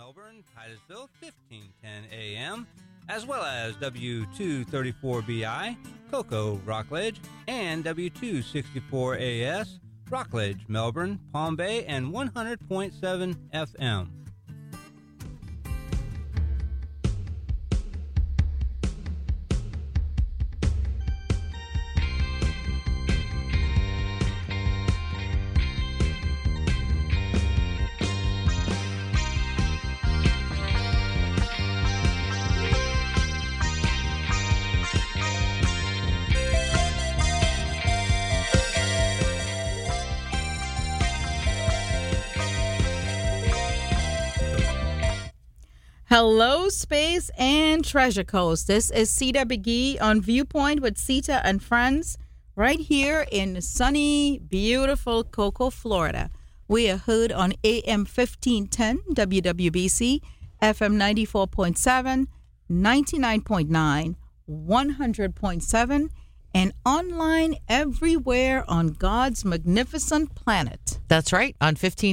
Melbourne, Titusville, 1510 AM, as well as W234BI, Cocoa, Rockledge, and W264AS, Rockledge, Melbourne, Palm Bay, and 100.7 FM. Hello, Space and Treasure Coast. This is Sita Begee on Viewpoint with Sita and Friends right here in sunny, beautiful Cocoa, Florida. We are heard on AM 1510 WWBC, FM 94.7, 99.9, 100.7, and online everywhere on God's magnificent planet. That's right. On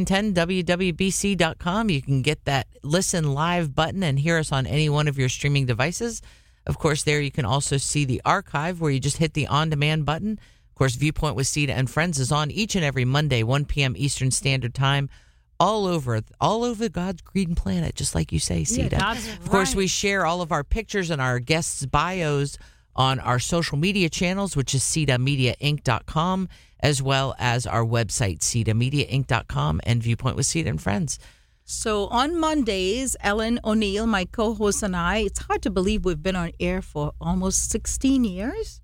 1510wwbc.com, you can get that listen live button and hear us on any one of your streaming devices. Of course, there you can also see the archive where you just hit the on-demand button. Of course, Viewpoint with Sita and Friends is on each and every Monday, 1 p.m. Eastern Standard Time, all over God's green planet, just like you say, Sita. Yeah, of course, we share all of our pictures and our guests' bios on our social media channels, which is CitaMediaInc.com, as well as our website, CitaMediaInc.com, and Viewpoint with Sita and Friends. So on Mondays, Ellen O'Neill, my co-host, and I, it's hard to believe we've been on air for almost 16 years.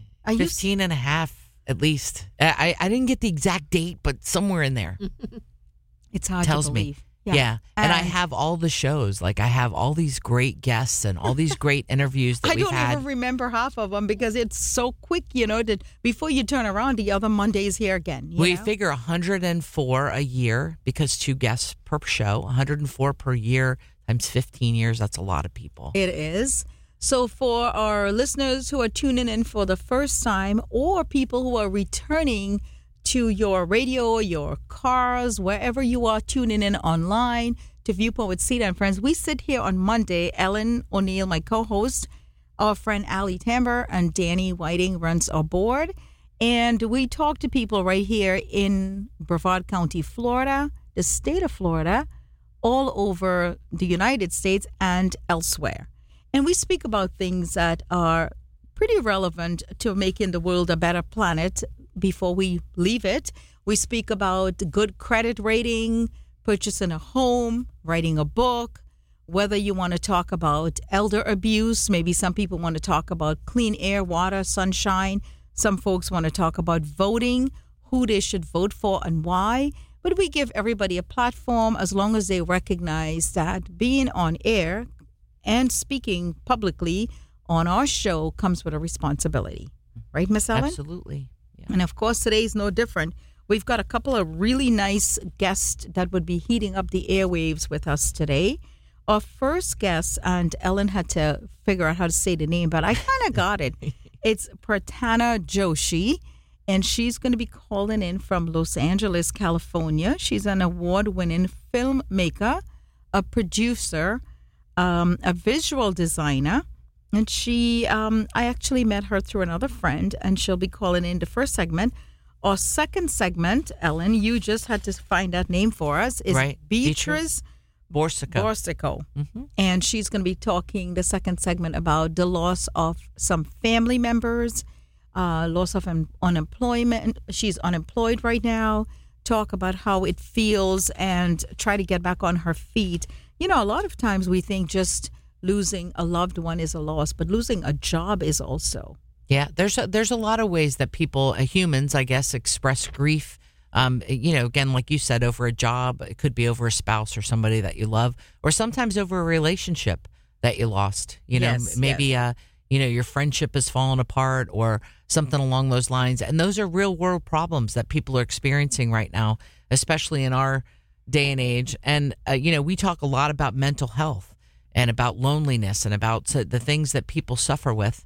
15 and a half, at least. I didn't get the exact date, but somewhere in there. It's hard Tells to believe. me. Yeah. And I have all the shows. Like, I have all these great guests and all these great interviews that we've had. I don't even remember half of them because it's so quick, that before you turn around, the other Monday is here again. We figure 104 a year because 2 guests per show, 104 per year times 15 years. That's a lot of people. It is. So for our listeners who are tuning in for the first time or people who are returning to your radio, your cars, wherever you are tuning in online to Viewpoint with Sita and Friends. We sit here on Monday. Ellen O'Neill, my co-host, our friend Allie Tamber, and Danny Whiting runs our board. And we talk to people right here in Brevard County, Florida, the state of Florida, all over the United States and elsewhere. And we speak about things that are pretty relevant to making the world a better planet before we leave it. We speak about good credit rating, purchasing a home, writing a book, whether you want to talk about elder abuse. Maybe some people want to talk about clean air, water, sunshine. Some folks want to talk about voting, who they should vote for and why. But we give everybody a platform as long as they recognize that being on air and speaking publicly on our show comes with a responsibility. Right, Miss Ellen? Absolutely. Yeah. And of course, today's no different. We've got a couple of really nice guests that would be heating up the airwaves with us today. Our first guest, and Ellen had to figure out how to say the name, but I kind of got it. It's Pratana Joshi, and she's going to be calling in from Los Angeles, California. She's an award-winning filmmaker, a producer, a visual designer. And she, I actually met her through another friend, and she'll be calling in the first segment. Our second segment, Ellen, you just had to find that name for us, is right. Beatrice Borsico. Mm-hmm. And she's going to be talking the second segment about the loss of some family members, loss of unemployment. She's unemployed right now. Talk about how it feels and try to get back on her feet. A lot of times we think just losing a loved one is a loss, but losing a job is also. Yeah, there's a lot of ways that people, humans, I guess, express grief. Again, like you said, over a job. It could be over a spouse or somebody that you love, or sometimes over a relationship that you lost. Maybe your friendship has fallen apart or something along those lines. And those are real world problems that people are experiencing right now, especially in our day and age. And, we talk a lot about mental health and about loneliness and about the things that people suffer with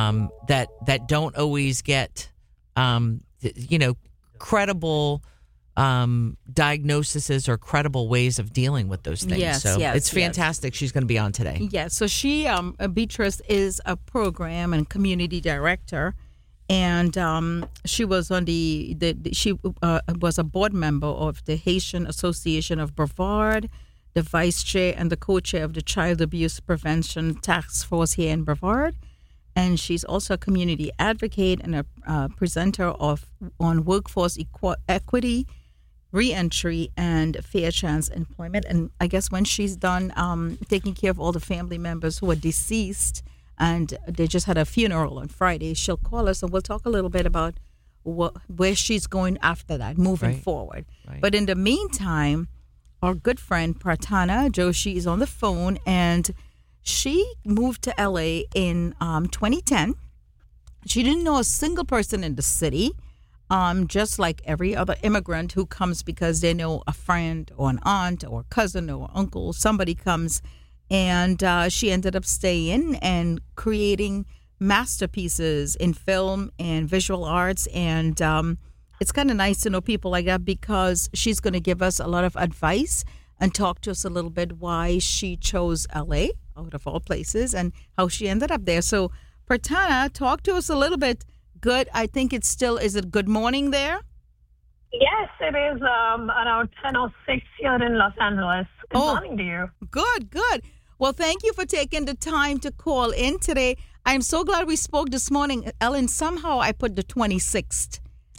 that don't always get, credible diagnoses or credible ways of dealing with those things. Yes, so yes, it's fantastic. She's going to be on today. Yeah, so she, Beatrice, is a program and community director, and she was on she was a board member of the Haitian Association of Brevard, the vice chair and the co-chair of the Child Abuse Prevention Task Force here in Brevard, and she's also a community advocate and a presenter on workforce equity, reentry, and fair chance employment. And I guess when she's done taking care of all the family members who are deceased and they just had a funeral on Friday, she'll call us and we'll talk a little bit about where she's going after that, moving forward. Right. But in the meantime, our good friend Pratana Joshi is on the phone, and she moved to LA in 2010. She didn't know a single person in the city. Just like every other immigrant who comes because they know a friend or an aunt or a cousin or uncle, somebody comes, and she ended up staying and creating masterpieces in film and visual arts. And it's kind of nice to know people like that because she's going to give us a lot of advice and talk to us a little bit why she chose LA out of all places and how she ended up there. So, Pratana, talk to us a little bit. Good. I think it's still, is it good morning there? Yes, it is around 10:06 here in Los Angeles. Good morning to you. Good. Well, thank you for taking the time to call in today. I'm so glad we spoke this morning. Ellen, somehow I put the 26th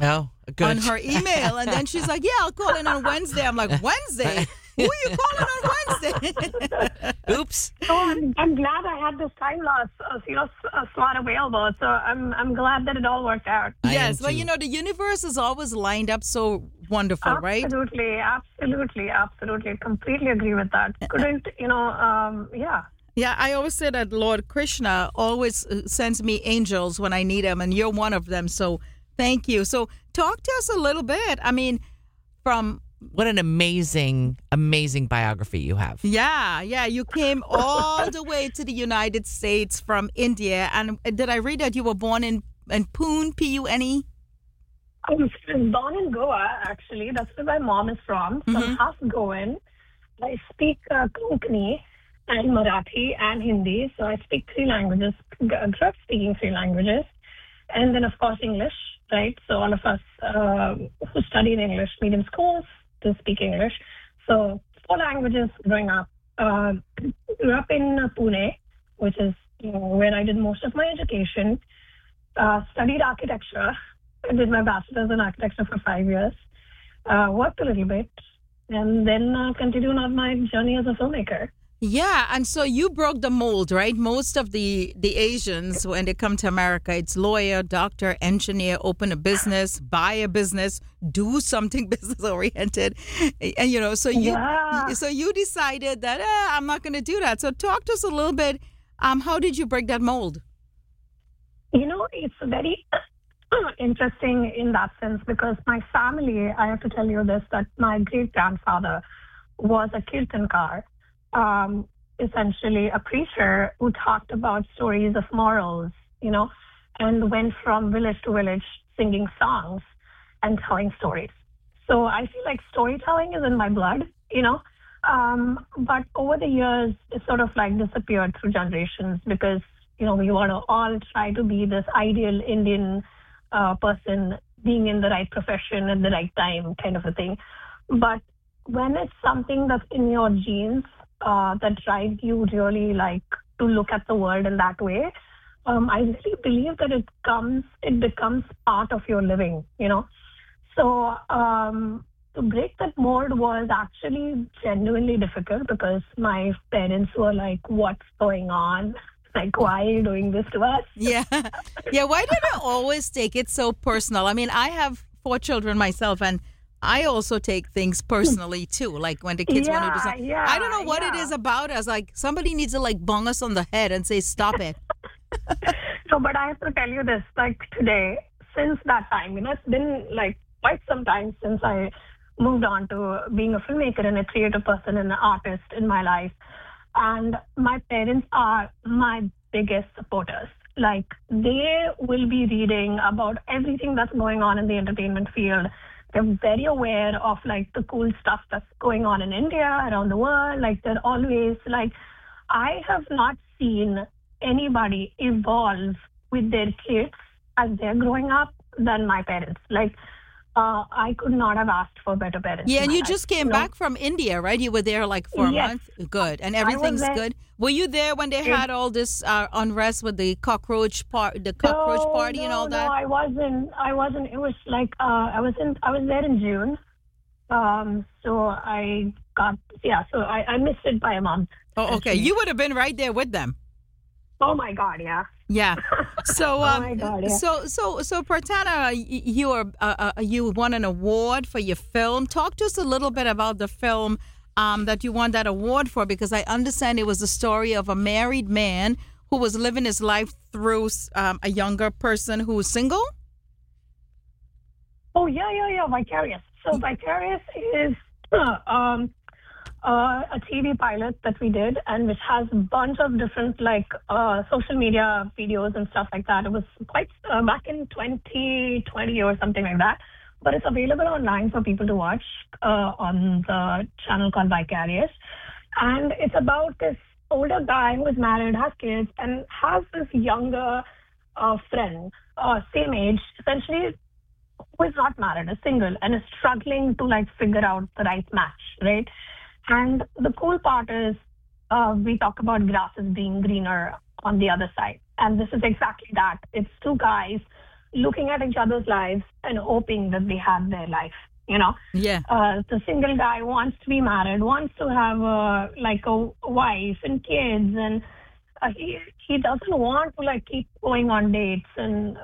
on her email, and then she's like, yeah, I'll call in on Wednesday. I'm like, Wednesday? Who are you calling on Wednesday? Oops. So I'm glad I had this time slot available. So I'm glad that it all worked out. Yes, well, the universe is always lined up so wonderful, right? Absolutely. Completely agree with that. Couldn't, yeah. Yeah, I always say that Lord Krishna always sends me angels when I need them, and you're one of them. So thank you. So talk to us a little bit. I mean, what an amazing biography you have. Yeah. You came all the way to the United States from India. And did I read that you were born in Pune, P-U-N-E? I was born in Goa, actually. That's where my mom is from. So I'm half Goan. I speak Konkani and Marathi and Hindi. So I speak 3 languages, grew up speaking 3 languages. And then, of course, English, right? So all of us who study in English medium schools to speak English. So 4 languages growing up. Grew up in Pune, which is where I did most of my education. Studied architecture. I did my bachelor's in architecture for 5 years. Worked a little bit. And then continued on my journey as a filmmaker. Yeah, and so you broke the mold, right? Most of the Asians, when they come to America, it's lawyer, doctor, engineer, open a business, buy a business, do something business-oriented. And, so you decided that, I'm not going to do that. So talk to us a little bit. How did you break that mold? It's very interesting in that sense because my family, I have to tell you this, that my great-grandfather was a kirtankar. Essentially a preacher who talked about stories of morals, and went from village to village singing songs and telling stories. So I feel like storytelling is in my blood, but over the years, it sort of like disappeared through generations because, we want to all try to be this ideal Indian person being in the right profession at the right time kind of a thing. But when it's something that's in your genes, that drives you really like to look at the world in that way. I really believe that it becomes part of your living, So to break that mold was actually genuinely difficult because my parents were like, what's going on? Like, why are you doing this to us? Yeah. Why did I always take it so personal? I mean, I have 4 children myself, and I also take things personally too. Like when the kids want to do something. I don't know what it is about us. Like somebody needs to like bung us on the head and say, stop it. No, but I have to tell you this, like today, since that time, it's been like quite some time since I moved on to being a filmmaker and a creative person and an artist in my life. And my parents are my biggest supporters. Like they will be reading about everything that's going on in the entertainment field. They're very aware of like the cool stuff that's going on in India, around the world. Like they're always like, I have not seen anybody evolve with their kids as they're growing up than my parents. Like, I could not have asked for better parents. Yeah, and you life. just came back from India, right? You were there like for a month. Good. And everything's good. Were you there when they had all this unrest with the cockroach party and all that? No, I wasn't. It was like I was there in June. So I missed it by a month. Oh, okay. You would have been right there with them. Oh my God, yeah. Yeah. So, oh my God, yeah. So Pratana, you won an award for your film. Talk to us a little bit about the film that you won that award for, because I understand it was the story of a married man who was living his life through a younger person who was single. Oh yeah. Vicarious. So Vicarious is a TV pilot that we did, and which has a bunch of different social media videos and stuff like that. It was quite back in 2020 or something like that, but it's available online for people to watch on the channel called Vicarious. And it's about this older guy who is married, has kids, and has this younger friend, same age, essentially, who is not married, is single, and is struggling to figure out the right match, right? And the cool part is we talk about grasses being greener on the other side. And this is exactly that. It's two guys looking at each other's lives and hoping that they have their life, Yeah. The single guy wants to be married, wants to have a wife and kids, and he doesn't want to keep going on dates and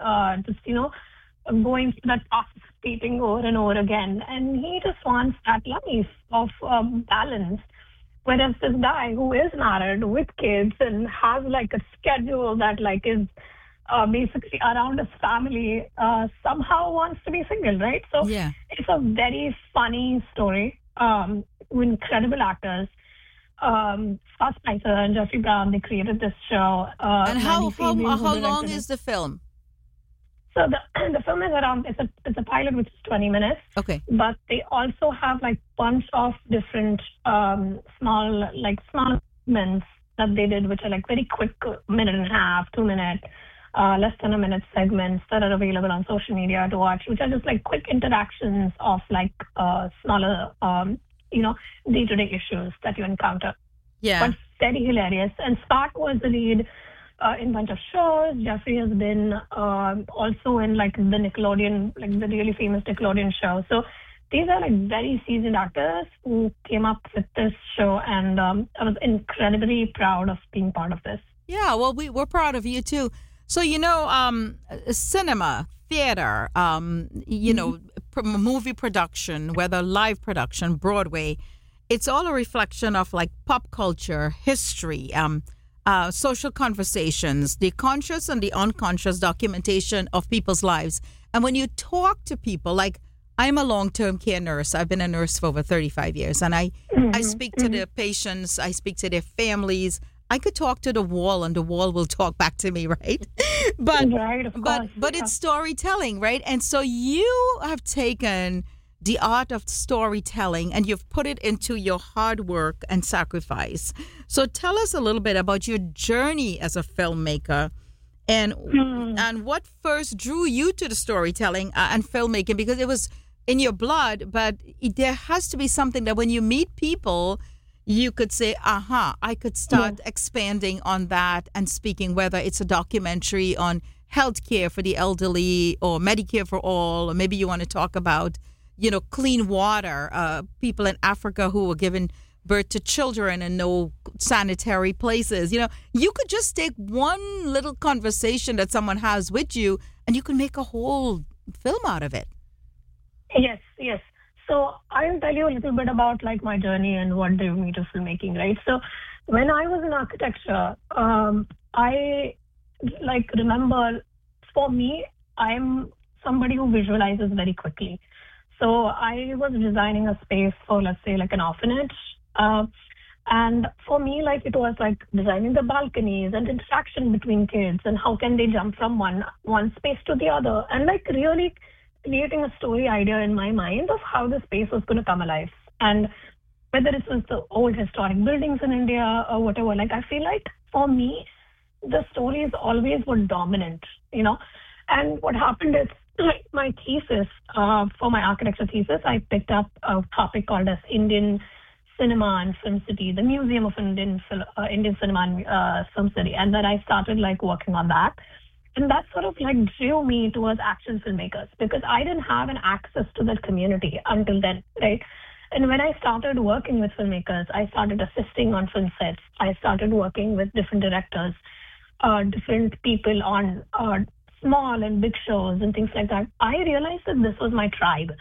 going through that process of dating over and over again. And he just wants that life of balance. Whereas this guy who is married with kids and has a schedule that is basically around his family, somehow wants to be single, right? So yeah. It's a very funny story with incredible actors. Scott Spicer and Jeffrey Brown, they created this show. And how long is the film? So the film is around, it's a pilot which is 20 minutes. Okay. But they also have bunch of different small segments that they did, which are very quick, minute and a half, 2 minute, less than a minute segments that are available on social media to watch, which are just quick interactions of smaller, day-to-day issues that you encounter. Yeah. But very hilarious. And Scott was the lead in a bunch of shows. Jeffrey has been also in the Nickelodeon, the really famous Nickelodeon show. So these are very seasoned actors who came up with this show, and I was incredibly proud of being part of this. Yeah, well, we're proud of you too. So cinema, theater, movie production, whether live production, Broadway, it's all a reflection of pop culture, history, social conversations, the conscious and the unconscious documentation of people's lives. And when you talk to people, I'm a long-term care nurse. I've been a nurse for over 35 years. And I speak to the patients. I speak to their families. I could talk to the wall and the wall will talk back to me, right? But it's storytelling, right? And so you have taken the art of storytelling and you've put it into your hard work and sacrifice. So tell us a little bit about your journey as a filmmaker and what first drew you to the storytelling and filmmaking, because it was in your blood, but there has to be something that when you meet people, you could say, I could start expanding on that and speaking, whether it's a documentary on healthcare for the elderly or Medicare for all, or maybe you want to talk about clean water, people in Africa who were giving birth to children and no sanitary places. You could just take one little conversation that someone has with you and you can make a whole film out of it. Yes. So I'll tell you a little bit about my journey and what drove me to filmmaking, right? So when I was in architecture, I remember, for me, I'm somebody who visualizes very quickly. So I was designing a space for, let's say, an orphanage. And for me, it was designing the balconies and interaction between kids and how can they jump from one space to the other. And really creating a story idea in my mind of how the space was going to come alive. And whether it was the old historic buildings in India or whatever, like I feel like for me, the stories always were dominant, And what happened is my thesis, for my architecture thesis, I picked up a topic called as Indian Cinema and Film City, the Museum of Indian Cinema and Film City. And then I started working on that. And that sort of drew me towards action filmmakers because I didn't have an access to that community until then, right? And when I started working with filmmakers, I started assisting on film sets. I started working with different directors, different people on small and big shows and things like that. I realized that this was my tribe.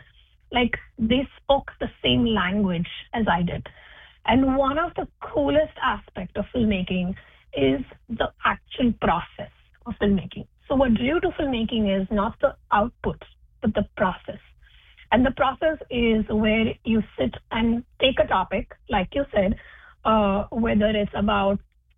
They spoke the same language as I did. And one of the coolest aspects of filmmaking is the actual process of filmmaking. So what drew to filmmaking is not the output, but the process. And the process is where you sit and take a topic, like you said, whether it's about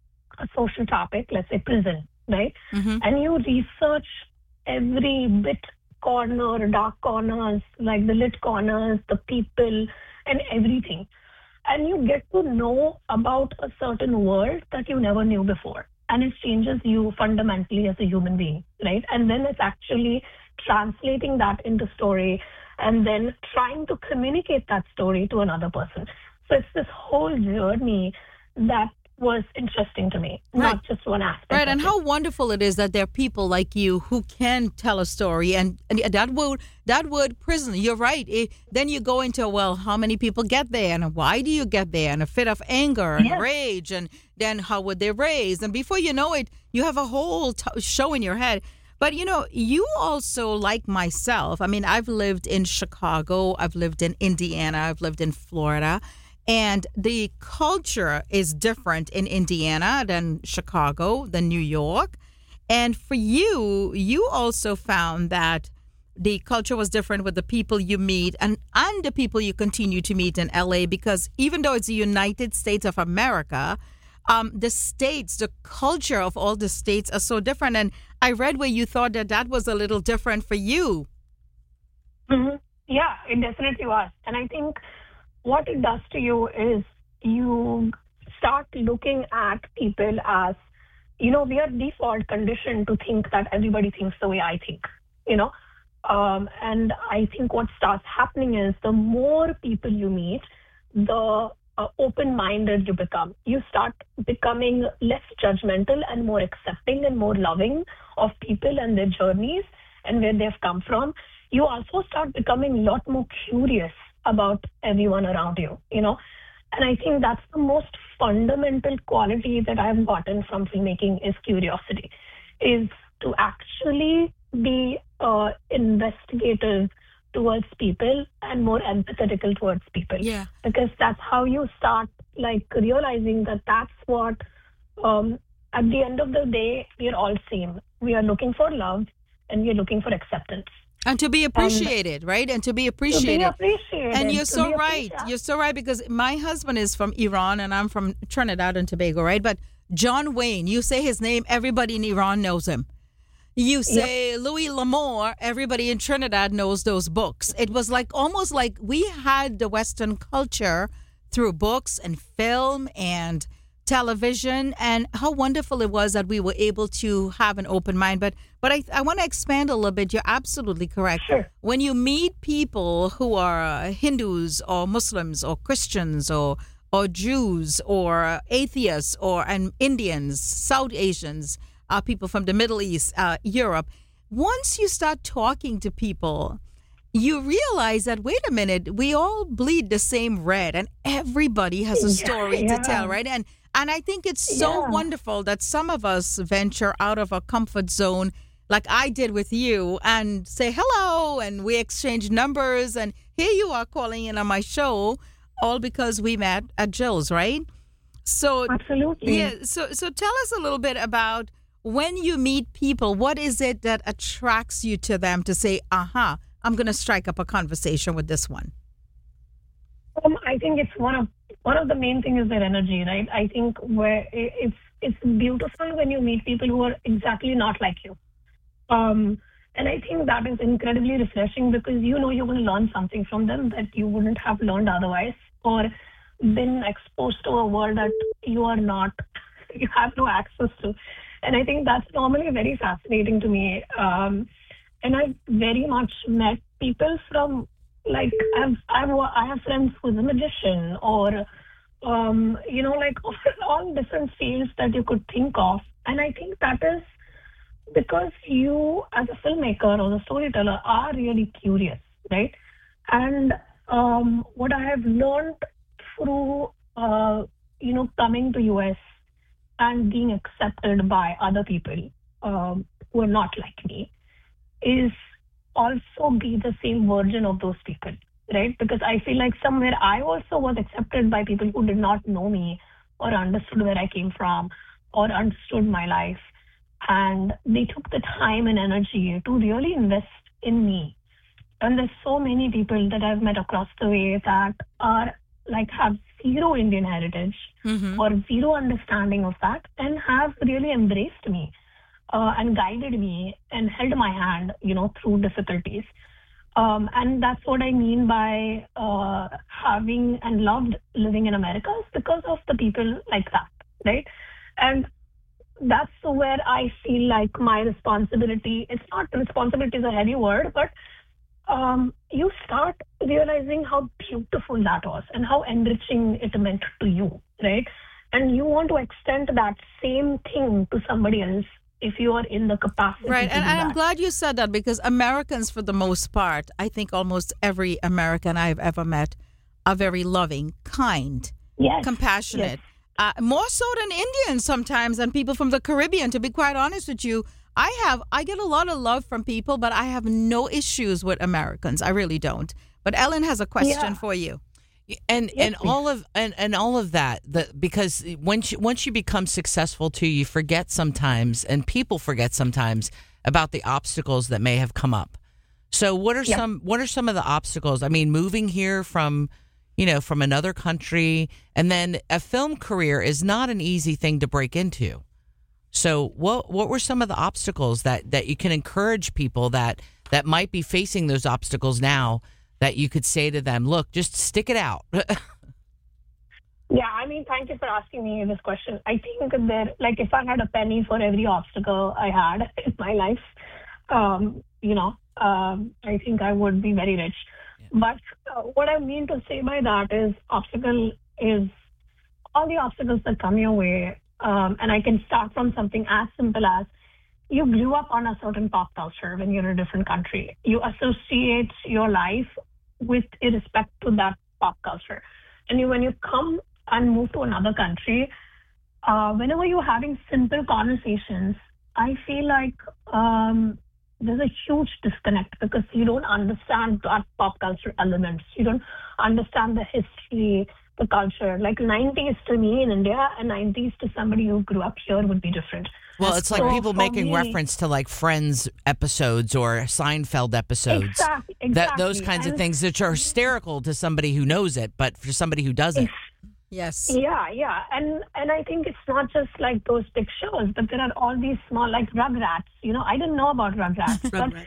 a social topic, let's say prison, right? Mm-hmm. And you research every bit, corner, dark corners, like the lit corners, the people, and everything. And you get to know about a certain world that you never knew before. And it changes you fundamentally as a human being, right? And then it's actually translating that into story and then trying to communicate that story to another person. So it's this whole journey that was interesting to me, not just one aspect. Right, and how wonderful it is that there are people like you who can tell a story. And that word prison, you're right. Then you go into, well, how many people get there and why do you get there? And a fit of anger and rage, and then how would they raise? And before you know it, you have a whole show in your head. But, you also, like myself, I mean, I've lived in Chicago, I've lived in Indiana, I've lived in Florida. And the culture is different in Indiana than Chicago, than New York. And for you also found that the culture was different with the people you meet and the people you continue to meet in LA, because even though it's the United States of America, the culture of all the states are so different. And I read where you thought that was a little different for you. Mm-hmm. Yeah, it definitely was. And I think what it does to you is you start looking at people as, we are default conditioned to think that everybody thinks the way I think, and I think what starts happening is the more people you meet, the open-minded you become. You start becoming less judgmental and more accepting and more loving of people and their journeys and where they've come from. You also start becoming a lot more curious about everyone around you, And I think that's the most fundamental quality that I've gotten from filmmaking is curiosity, is to actually be investigative towards people and more empathetical towards people. Yeah. Because that's how you start realizing that that's what, at the end of the day, we're all same. We are looking for love and we're looking for acceptance. And to be appreciated, right? And to be appreciated. And you're so right. You're so right, because my husband is from Iran and I'm from Trinidad and Tobago, right? But John Wayne, you say his name, everybody in Iran knows him. You say Louis L'Amour, everybody in Trinidad knows those books. It was almost like we had the Western culture through books and film and television, and how wonderful it was that we were able to have an open mind. But I want to expand a little bit. You're absolutely correct. Sure. When you meet people who are Hindus or Muslims or Christians or Jews or atheists and Indians, South Asians, people from the Middle East, Europe, once you start talking to people, you realize that, wait a minute, we all bleed the same red and everybody has a story to tell, right? And I think it's so wonderful that some of us venture out of our comfort zone, like I did with you, and say hello, and we exchange numbers, and here you are calling in on my show, all because we met at Jill's, right? So absolutely. Yeah. So tell us a little bit about when you meet people, what is it that attracts you to them to say, I'm going to strike up a conversation with this one? I think it's one of the main things is their energy, right? I think where it's beautiful when you meet people who are exactly not like you. And I think that is incredibly refreshing because you're going to learn something from them that you wouldn't have learned otherwise, or been exposed to a world that you have no access to. And I think that's normally very fascinating to me. And I've very much met people from, like, I have friends who's a magician, or, like all different fields that you could think of. And I think that is because you, as a filmmaker or a storyteller, are really curious, right? And what I have learned through, coming to US and being accepted by other people who are not like me is also be the same version of those people, right? Because I feel like somewhere I also was accepted by people who did not know me or understood where I came from or understood my life. And they took the time and energy to really invest in me. And there's so many people that I've met across the way that are like have zero Indian heritage or zero understanding of that, and have really embraced me and guided me and held my hand, through difficulties. And that's what I mean by having and loved living in America, is because of the people like that, right? And that's where I feel like my responsibility, it's not responsibility is a heavy word, but you start realizing how beautiful that was and how enriching it meant to you, right? And you want to extend that same thing to somebody else if you are in the capacity right. to And do that. I'm glad you said that, because Americans, for the most part, I think almost every American I've ever met are very loving, kind, Yes. compassionate. More so than Indians sometimes, and people from the Caribbean, to be quite honest with you. I get a lot of love from people, but I have no issues with Americans. I really don't. But Ellen has a question for you. And all of that, because once you become successful too, you forget sometimes, and people forget sometimes about the obstacles that may have come up. So what are some of the obstacles? I mean, moving here from another country, and then a film career is not an easy thing to break into. So what were some of the obstacles that you can encourage people that might be facing those obstacles now, that you could say to them, look, just stick it out? Yeah, I mean, thank you for asking me this question. I think that, like, if I had a penny for every obstacle I had in my life, I think I would be very rich. Yeah. But what I mean to say by that is obstacle is all the obstacles that come your way. And I can start from something as simple as you grew up on a certain pop culture when you're in a different country. You associate your life with respect to that pop culture. And when you come and move to another country, whenever you're having simple conversations, I feel like there's a huge disconnect because you don't understand that pop culture elements. You don't understand the history, the culture. Like 90s to me in India and 90s to somebody who grew up here would be different. Well, it's like people making reference to like Friends episodes or Seinfeld episodes. Exactly. Those kinds of things that are hysterical to somebody who knows it, but for somebody who doesn't. Yes. Yeah. And I think it's not just like those big shows, but there are all these small, like Rugrats. I didn't know about Rugrats.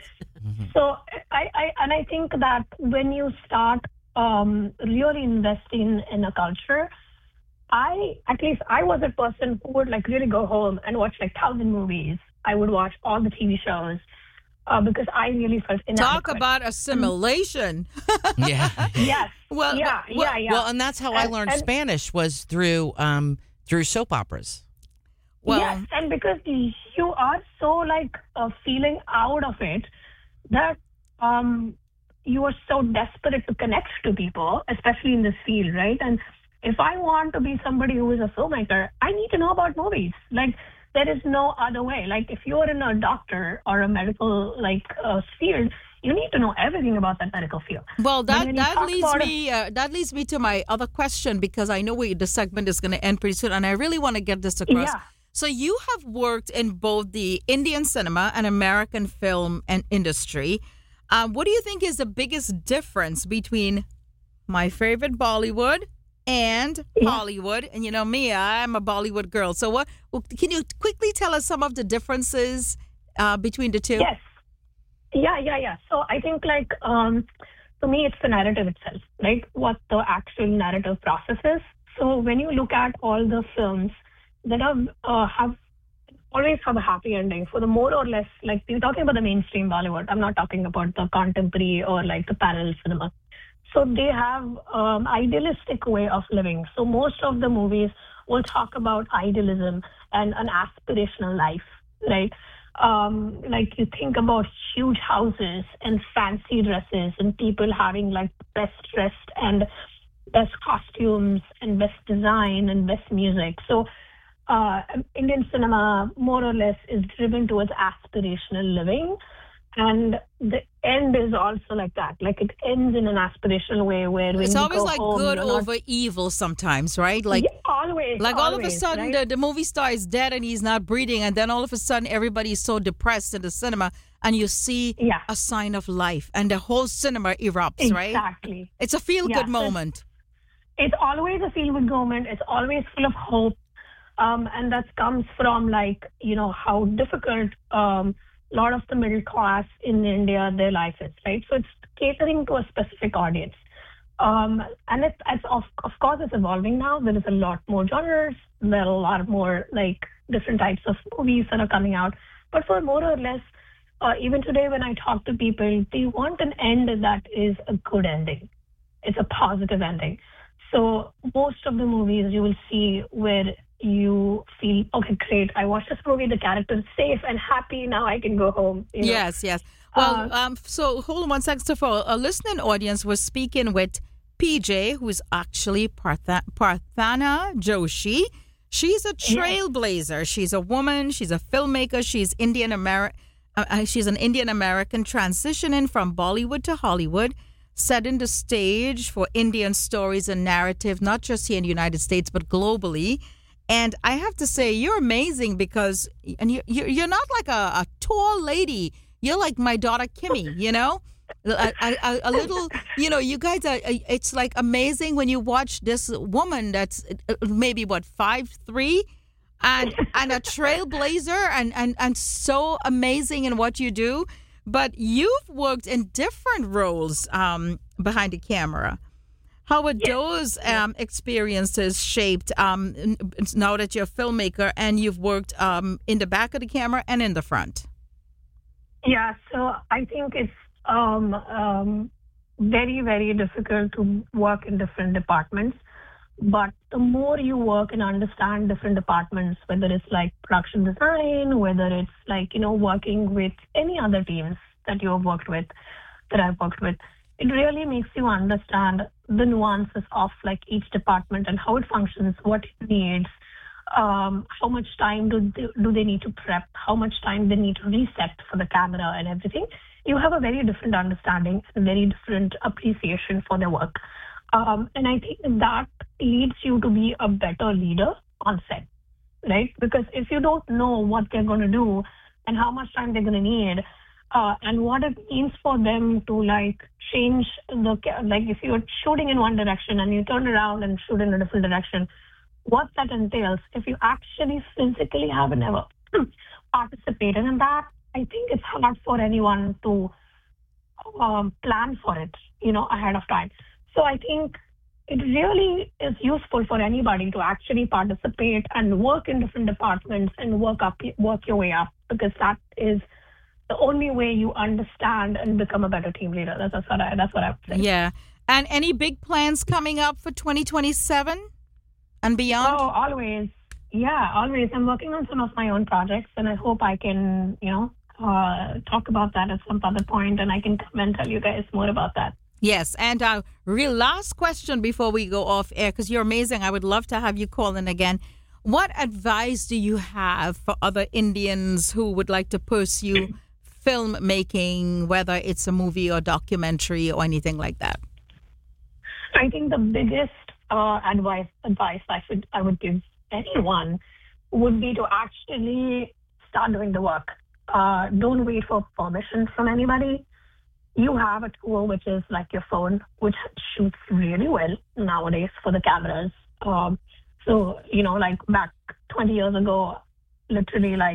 So I think that when you start really investing in a culture, I was a person who would like really go home and watch like 1,000 movies. I would watch all the TV shows because I really felt inadequate. Talk about assimilation. Yeah. Yes. Well, and that's how I learned Spanish, was through soap operas. Well, yes, and because you are so like feeling out of it that you are so desperate to connect to people, especially in this field, right? And if I want to be somebody who is a filmmaker, I need to know about movies. Like, there is no other way. Like, if you're in a doctor or a medical field, you need to know everything about that medical field. Well, that leads me to my other question, because I know the segment is going to end pretty soon, and I really want to get this across. Yeah. So you have worked in both the Indian cinema and American film and industry. What do you think is the biggest difference between my favorite Bollywood and Hollywood? And you know me, I'm a Bollywood girl. So can you quickly tell us some of the differences between the two? Yes. Yeah. So I think to me, it's the narrative itself, right? What the actual narrative process is. So when you look at all the films that have always have a happy ending for the more or less, like you're talking about the mainstream Bollywood. I'm not talking about the contemporary or like the parallel cinema. So they have idealistic way of living. So most of the movies will talk about idealism and an aspirational life, right? Like you think about huge houses and fancy dresses and people having like best dressed and best costumes and best design and best music. So Indian cinema more or less is driven towards aspirational living. And the end is also like that. Like it ends in an aspirational way where when It's you always go like home, good you're not- over evil sometimes, right? Like, Yeah, always. like all of a always, sudden right? the movie star is dead and he's not breathing, and then all of a sudden everybody is so depressed in the cinema, and you see Yeah. a sign of life, and the whole cinema erupts, right? Exactly. It's a feel-good Yeah, so moment. it's always a feel-good moment. It's always full of hope, and that comes from how difficult a lot of the middle class in India their life is, right? So it's catering to a specific audience, and it's of course it's evolving now. There is a lot more genres. There are a lot more like different types of movies that are coming out. But for more or less, even today when I talk to people, they want an end that is a good ending. It's a positive ending. So most of the movies you will see where you feel, okay, great, I watched this movie, the character is safe and happy, now I can go home. Yes. Well, so hold on one second. So for a listening audience, we're speaking with PJ, who's actually Parthana Joshi. She's a trailblazer. She's a woman. She's a filmmaker. She's Indian American. She's an Indian American transitioning from Bollywood to Hollywood, setting the stage for Indian stories and narrative, not just here in the United States, but globally. And I have to say, you're amazing because, and you're not like a tall lady. You're like my daughter Kimmy, a little, you guys are, it's like amazing when you watch this woman that's maybe 5'3", and a trailblazer and so amazing in what you do. But you've worked in different roles behind the camera. How were those experiences shaped now that you're a filmmaker and you've worked in the back of the camera and in the front? Yeah, so I think it's very, very difficult to work in different departments. But the more you work and understand different departments, whether it's like production design, whether it's like, working with any other teams that you have worked with, that I've worked with, it really makes you understand the nuances of like each department and how it functions, what it needs, how much time do they need to prep, how much time they need to reset for the camera and everything. You have a very different understanding and very different appreciation for their work. And I think that leads you to be a better leader on set, right? Because if you don't know what they're going to do and how much time they're going to need, and what it means for them to like change if you're shooting in one direction and you turn around and shoot in a different direction, what that entails, if you actually physically have never participated in that, I think it's hard for anyone to plan for it, ahead of time. So I think it really is useful for anybody to actually participate and work in different departments and work your way up, because that is the only way you understand and become a better team leader. That's what I would say. Yeah. And any big plans coming up for 2027 and beyond? Oh, always. Yeah, always. I'm working on some of my own projects, and I hope I can, talk about that at some other point, and I can come and tell you guys more about that. Yes. And real last question before we go off air, because you're amazing. I would love to have you call in again. What advice do you have for other Indians who would like to pursue filmmaking, whether it's a movie or documentary or anything like that? I think the biggest advice I would give anyone would be to actually start doing the work. Don't wait for permission from anybody. You have a tool which is like your phone, which shoots really well nowadays for the cameras. So, like back 20 years ago, literally like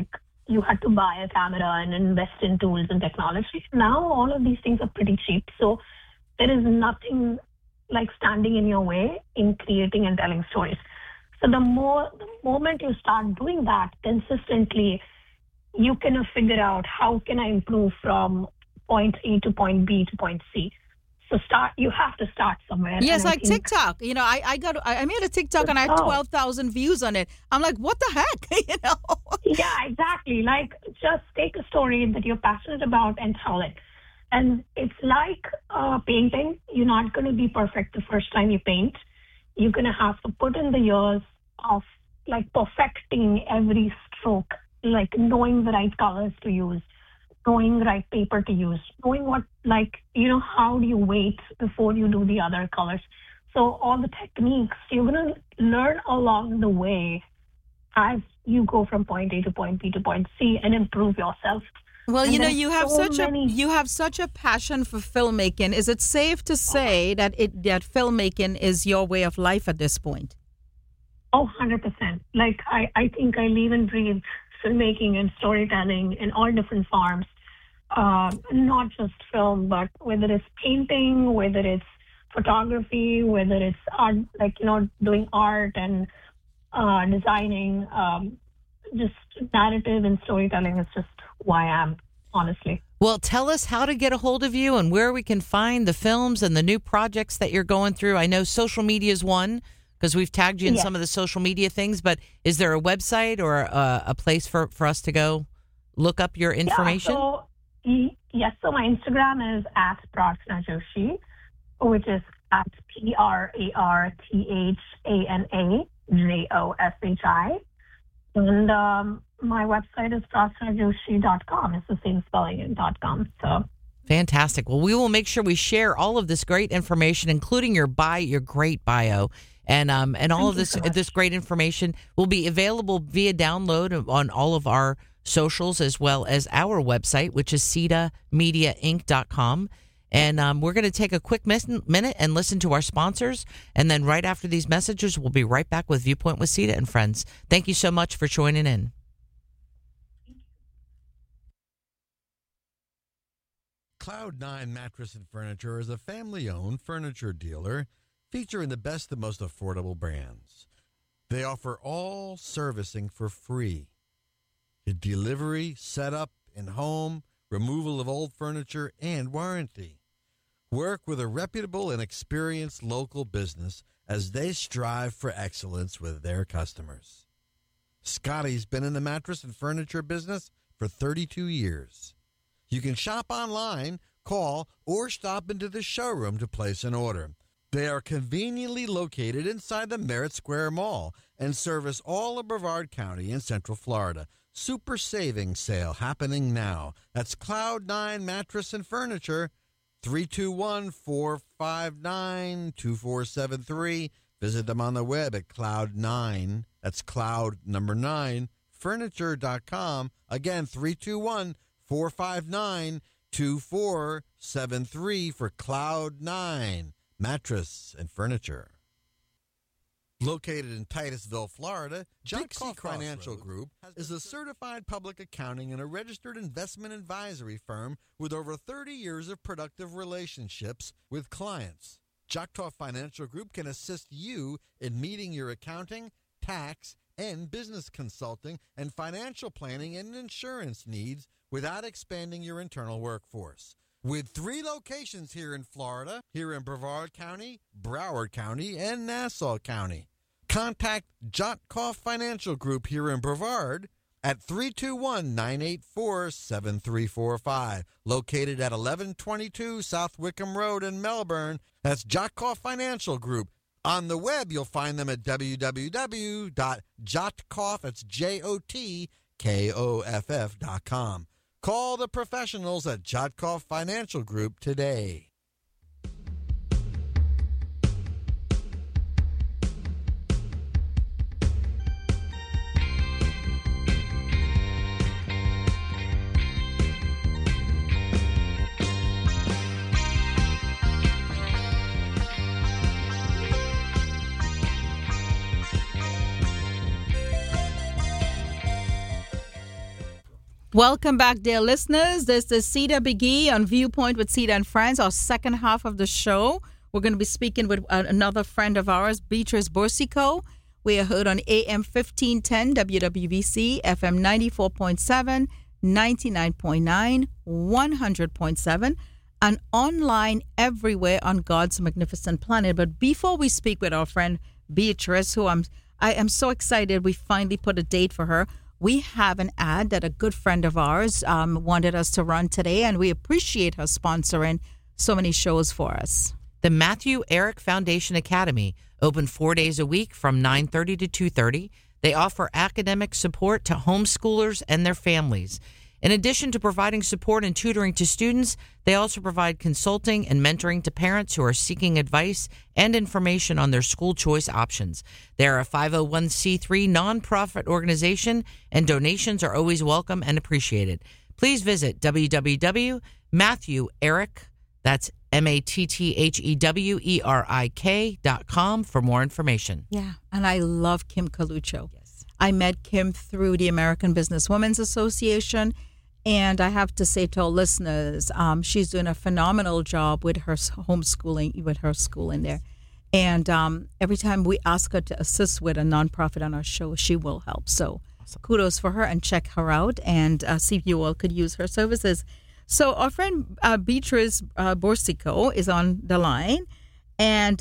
you had to buy a camera and invest in tools and technology. Now all of these things are pretty cheap. So there is nothing like standing in your way in creating and telling stories. So the moment you start doing that consistently, you can figure out how can I improve from point A to point B to point C. So you have to start somewhere. Yes, like TikTok. You know, I made a TikTok and I had 12,000 views on it. I'm like, what the heck? You know? Yeah, exactly. Like, just take a story that you're passionate about and tell it. And it's like painting. You're not going to be perfect the first time you paint. You're going to have to put in the years of like perfecting every stroke, like knowing the right colors to use, knowing the right paper to use, knowing what, like, you know, how do you wait before you do the other colors. So all the techniques you're going to learn along the way as you go from point A to point B to point C and improve yourself. Well, and you know, you have such a passion for filmmaking. Is it safe to say that filmmaking is your way of life at this point? Oh, 100%. Like, I think I live and breathe filmmaking and storytelling in all different forms, not just film, but whether it's painting, whether it's photography, whether it's art, like, you know, doing art and designing, just narrative and storytelling is just who I am, honestly. Well, tell us how to get a hold of you and where we can find the films and the new projects that you're going through. I know social media is one, because we've tagged you in some of the social media things, but is there a website or a place for us to go look up your information? Yeah, so my Instagram is at Prarthana Joshi, which is at PRARTHANAJOSHI. And my website is prarthanajoshi.com. It's the same spelling in .com. So fantastic. Well, we will make sure we share all of this great information, including your great bio. And all of this great information will be available via download on all of our socials, as well as our website, which is SitaMediaInc.com. And we're going to take a quick minute and listen to our sponsors. And then right after these messages, we'll be right back with Viewpoint with Sita and Friends. Thank you so much for joining in. Cloud9 Mattress and Furniture is a family-owned furniture dealer featuring the best and most affordable brands. They offer all servicing for free. The delivery, setup, in-home, removal of old furniture, and warranty. Work with a reputable and experienced local business as they strive for excellence with their customers. Scotty's been in the mattress and furniture business for 32 years. You can shop online, call, or stop into the showroom to place an order. They are conveniently located inside the Merritt Square Mall and service all of Brevard County in Central Florida. Super savings sale happening now. That's Cloud9 Mattress and Furniture, 321-459-2473. Visit them on the web at Cloud9. That's Cloud number 9, furniture.com. Again, 321-459-2473 for Cloud9 Mattress and Furniture. Located in Titusville, Florida, Dixie Financial Group is a certified public accounting and a registered investment advisory firm with over 30 years of productive relationships with clients. Choctaw Financial Group can assist you in meeting your accounting, tax, and business consulting and financial planning and insurance needs without expanding your internal workforce. With 3 locations here in Florida, here in Brevard County, Broward County, and Nassau County. Contact Jotkoff Financial Group here in Brevard at 321-984-7345. Located at 1122 South Wickham Road in Melbourne. That's Jotkoff Financial Group. On the web, you'll find them at www.jotkoff, that's JOTKOFF.com. Call the professionals at Jotkoff Financial Group today. Welcome back, dear listeners. This is Cedar Begee on Viewpoint with Cedar and Friends, our second half of the show. We're going to be speaking with another friend of ours, Beatrice Borsico. We are heard on AM 1510 WWBC, FM 94.7, 99.9, 100.7, and online everywhere on God's magnificent planet. But before we speak with our friend Beatrice, who I am so excited we finally put a date for her, we have an ad that a good friend of ours wanted us to run today, and we appreciate her sponsoring so many shows for us. The Matthew Eric Foundation Academy, open 4 days a week from 9:30 to 2:30. They offer academic support to homeschoolers and their families. In addition to providing support and tutoring to students, they also provide consulting and mentoring to parents who are seeking advice and information on their school choice options. They are a 501c3 nonprofit organization, and donations are always welcome and appreciated. Please visit www.matthewerick, that's MATTHEWERIK.com for more information. Yeah, and I love Kim Coluccio. Yes. I met Kim through the American Business Women's Association, and I have to say to our listeners, she's doing a phenomenal job with her homeschooling, with her school in there. And every time we ask her to assist with a nonprofit on our show, she will help. So kudos for her, and check her out and see if you all could use her services. So our friend Beatrice Borsico is on the line. And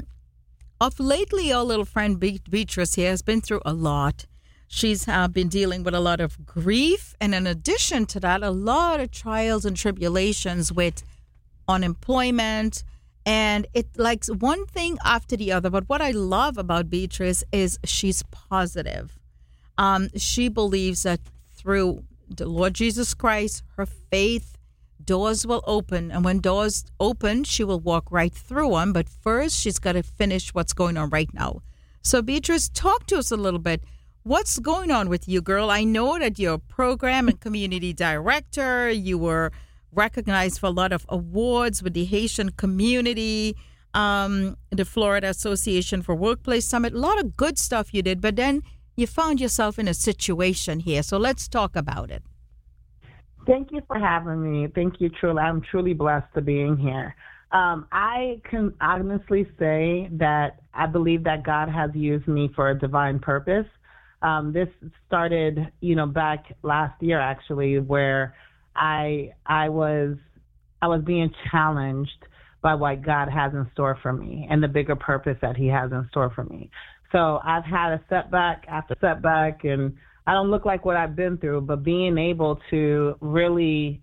of lately, our little friend Beatrice here has been through a lot. She's been dealing with a lot of grief. And in addition to that, a lot of trials and tribulations with unemployment. And it likes one thing after the other. But what I love about Beatrice is she's positive. She believes that through the Lord Jesus Christ, her faith, doors will open. And when doors open, she will walk right through them. But first, she's got to finish what's going on right now. So, Beatrice, talk to us a little bit. What's going on with you, girl? I know that you're a program and community director. You were recognized for a lot of awards with the Haitian community, the Florida Association for Workplace Summit. A lot of good stuff you did. But then you found yourself in a situation here. So let's talk about it. Thank you for having me. Thank you, truly. I'm truly blessed to being here. I can honestly say that I believe that God has used me for a divine purpose. This started, back last year, actually, where I was being challenged by what God has in store for me and the bigger purpose that He has in store for me. So I've had a setback after setback, and I don't look like what I've been through, but being able to really,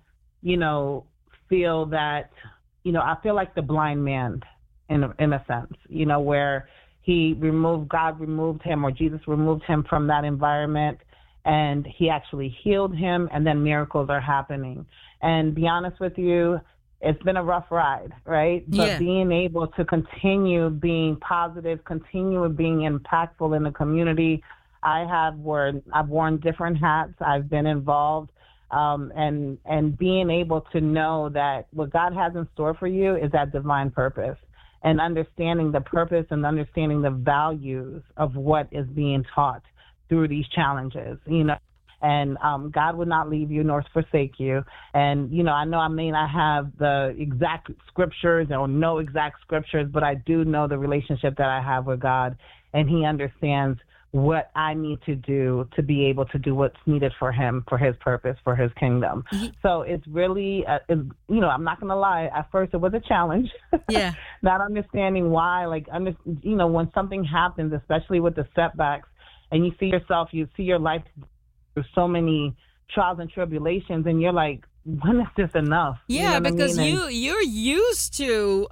feel that, I feel like the blind man in a sense, where God removed him, or Jesus removed him from that environment, and He actually healed him, and then miracles are happening. And be honest with you, it's been a rough ride, right? Yeah. But being able to continue being positive, continue being impactful in the community, I've worn different hats. I've been involved, and being able to know that what God has in store for you is that divine purpose, and understanding the purpose and understanding the values of what is being taught through these challenges, and God would not leave you nor forsake you. And, I know I may not have the exact scriptures or no exact scriptures, but I do know the relationship that I have with God, and He understands what I need to do to be able to do what's needed for Him, for His purpose, for His kingdom. So it's really, I'm not going to lie, at first it was a challenge. Yeah. Not understanding why, when something happens, especially with the setbacks, and you see your life through so many trials and tribulations, and you're like, when is this enough? Yeah, because you're used to,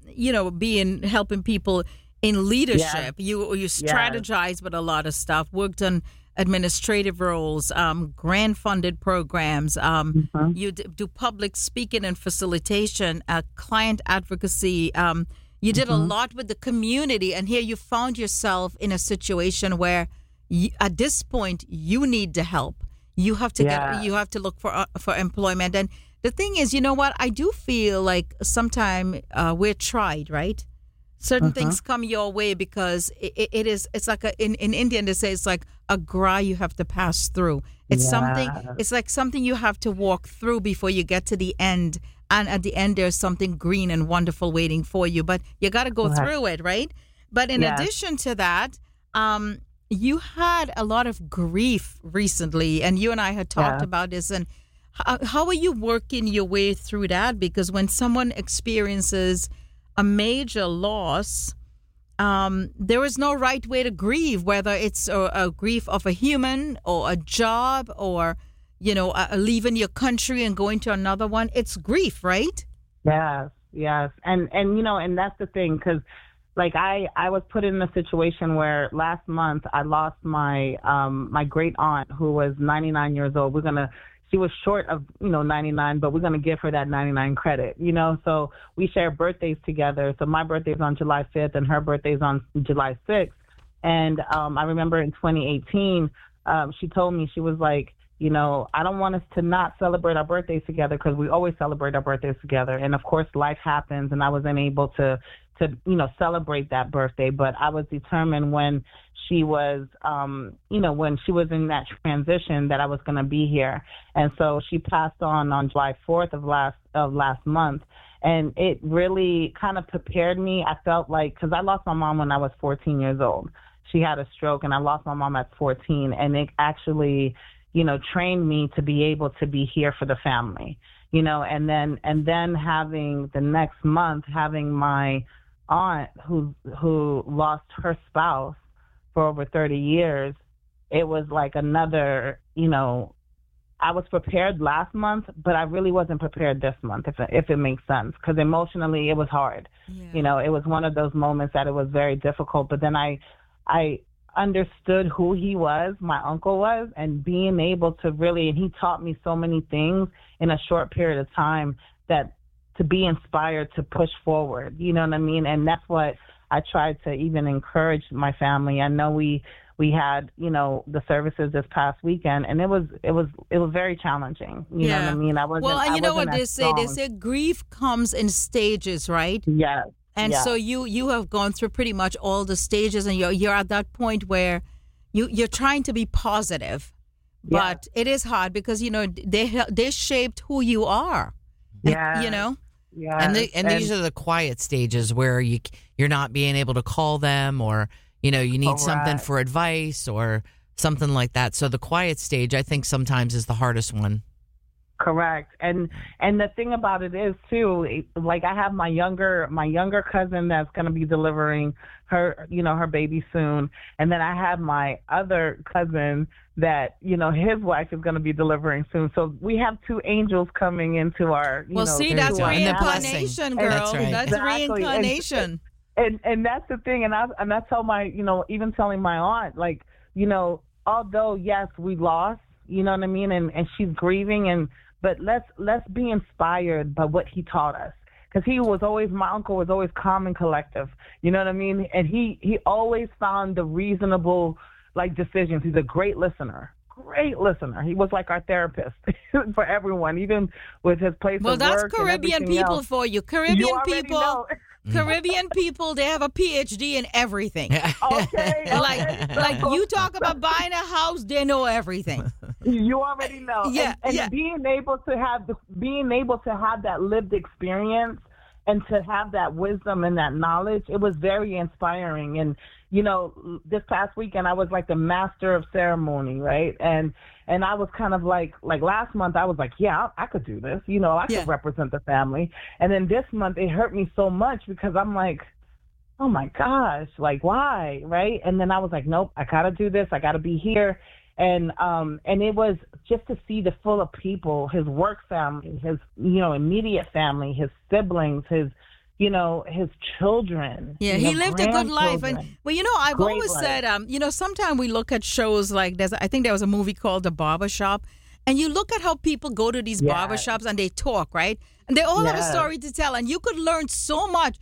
helping people in leadership. Yes. You strategize with a lot of stuff, worked on administrative roles, grant funded programs. You do public speaking and facilitation, client advocacy. You did a lot with the community, and here you found yourself in a situation where at this point you need the help. You have to you have to look for employment. And the thing is, you know what? I do feel like sometimes we're tried, right? certain things come your way because it's like in Indian they say it's like a gra you have to pass through. It's it's like something you have to walk through before you get to the end. And at the end, there's something green and wonderful waiting for you. But you got to go through it, right? But in addition to that, you had a lot of grief recently. And you and I had talked about this. And how are you working your way through that? Because when someone experiences a major loss, there is no right way to grieve, whether it's a grief of a human or a job or leaving your country and going to another one. It's grief, right? Yes. And that's the thing, because like I was put in a situation where last month I lost my my great aunt who was 99 years old. She was short of 99, but we're gonna give her that 99 credit. So we share birthdays together. So my birthday's on July 5th and her birthday's on July 6th. And I remember in 2018, she told me, she was like, I don't want us to not celebrate our birthdays together because we always celebrate our birthdays together. And of course, life happens, and I wasn't able to celebrate that birthday. But I was determined when she was, when she was in that transition that I was going to be here. And so she passed on July 4th of last month. And it really kind of prepared me. I felt like, because I lost my mom when I was 14 years old. She had a stroke, and I lost my mom at 14. And it actually trained me to be able to be here for the family, and then having the next month, having my aunt who lost her spouse for over 30 years, it was like another, I was prepared last month, but I really wasn't prepared this month, if it makes sense, because emotionally it was hard. Yeah. It was one of those moments that it was very difficult, but then I understood who he was, my uncle was, and being able to really, and he taught me so many things in a short period of time that to be inspired to push forward, you know what I mean? And that's what I tried to even encourage my family. I know we had, the services this past weekend, and it was very challenging. You know what I mean? What they say? They say grief comes in stages, right? Yes. And so you have gone through pretty much all the stages, and you're at that point where you're trying to be positive, but it is hard because they shaped who you are. Yeah. Yeah. And these are the quiet stages where you're not being able to call them, or you need something for advice or something like that. So the quiet stage, I think, sometimes is the hardest one. Correct. And the thing about it is too, like I have my younger cousin that's going to be delivering her, her baby soon. And then I have my other cousin that, his wife is going to be delivering soon. So we have two angels coming into our, that's reincarnation, girl. That's right. That's exactly. reincarnation. And that's the thing. And I tell my, even telling my aunt, like, although yes, we lost, you know what I mean? And she's grieving, but let's be inspired by what he taught us. Because my uncle was always calm and collective. You know what I mean? And he always found the reasonable, decisions. He's a great listener. He was like our therapist for everyone, even with his place of work. Well, that's Caribbean people else. For you. Caribbean people. Know. Caribbean people, they have a PhD in everything. Okay. Like you talk about buying a house, they know everything. You already know. Yeah, and being able to have that lived experience and to have that wisdom and that knowledge, it was very inspiring. And this past weekend I was like the master of ceremony, right? And I was kind of like last month I was like, yeah, I could do this. I could represent the family. And then this month it hurt me so much because I'm like, oh my gosh, like why, right? And then I was like, nope, I gotta do this. I gotta be here. And it was just to see the full of people, his work family, his immediate family, his siblings, his children. Yeah, he lived a good life. And I've Great always life. said, sometimes we look at shows like I think there was a movie called The Barbershop, and you look at how people go to these barbershops and they talk, right? And they all have a story to tell, and you could learn so much.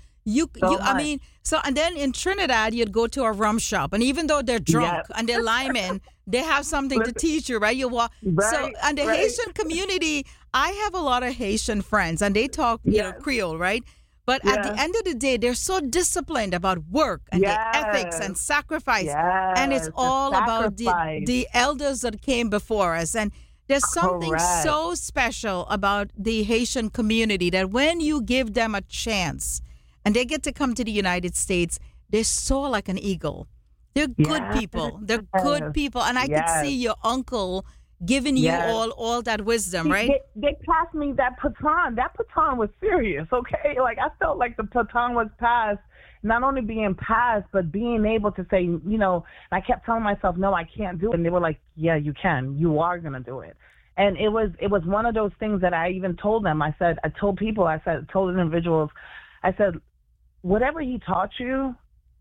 And then in Trinidad, you'd go to a rum shop, and even though they're drunk and they're liming, they have something to teach you, right? You walk. Right, and the Haitian community, I have a lot of Haitian friends, and they talk, Creole, right? But at the end of the day, they're so disciplined about work and their ethics and sacrifice. And it's all about the elders that came before us. And there's something so special about the Haitian community that when you give them a chance and they get to come to the United States, they soar like an eagle. They're good people. They're good people. And I could see your uncle giving you all that wisdom, right? They passed me that baton. That baton was serious, okay? Like, I felt like the baton was passed, not only being passed, but being able to say, you know, I kept telling myself, no, I can't do it. And they were like, yeah, you can. You are going to do it. And it was one of those things that I even told them. I told individuals, I said, whatever he taught you,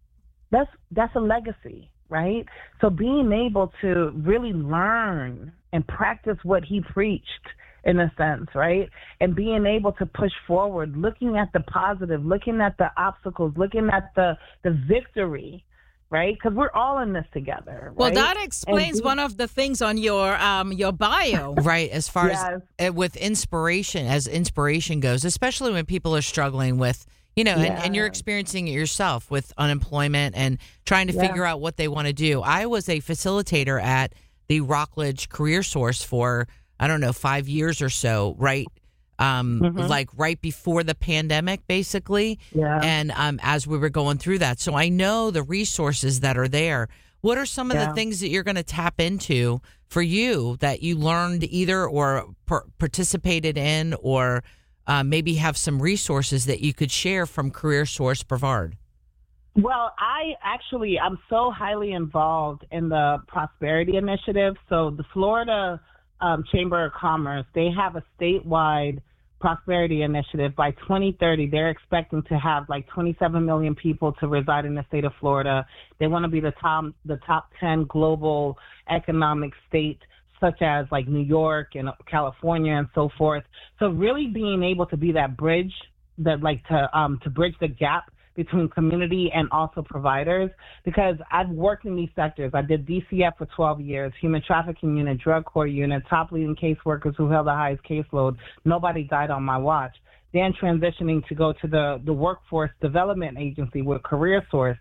that's a legacy, right? So being able to really learn and practice what he preached, in a sense, right? And being able to push forward, looking at the positive, looking at the obstacles, looking at the victory, right? Because we're all in this together. Well, that explains one of the things on your bio, right? As far as with inspiration, as inspiration goes, especially when people are struggling with, you know, and you're experiencing it yourself with unemployment and trying to figure out what they want to do. I was a facilitator at the Rockledge Career Source for, I don't know, 5 years or so, right? Like right before the pandemic, basically. Yeah. And as we were going through that. So I know the resources that are there. What are some of the things that you're going to tap into for you that you learned either or participated in or maybe have some resources that you could share from Career Source Brevard? Well, I'm so highly involved in the Prosperity Initiative. So the Florida Chamber of Commerce, they have a statewide Prosperity Initiative. By 2030, they're expecting to have like 27 million people to reside in the state of Florida. They want to be the top 10 global economic state, such as like New York and California and so forth. So really being able to be that bridge, to bridge the gap between community and also providers, because I've worked in these sectors. I did DCF for 12 years, human trafficking unit, drug court unit, top leading caseworkers who held the highest caseload. Nobody died on my watch. Then transitioning to go to the Workforce Development Agency with Career Source,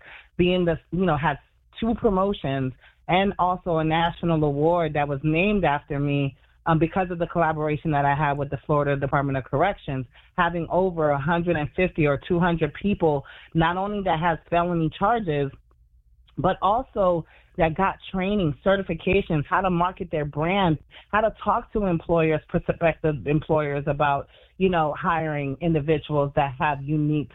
had 2 promotions and also a national award that was named after me because of the collaboration that I had with the Florida Department of Corrections, having over 150 or 200 people, not only that has felony charges, but also that got training, certifications, how to market their brand, how to talk to employers, prospective employers about, hiring individuals that have unique,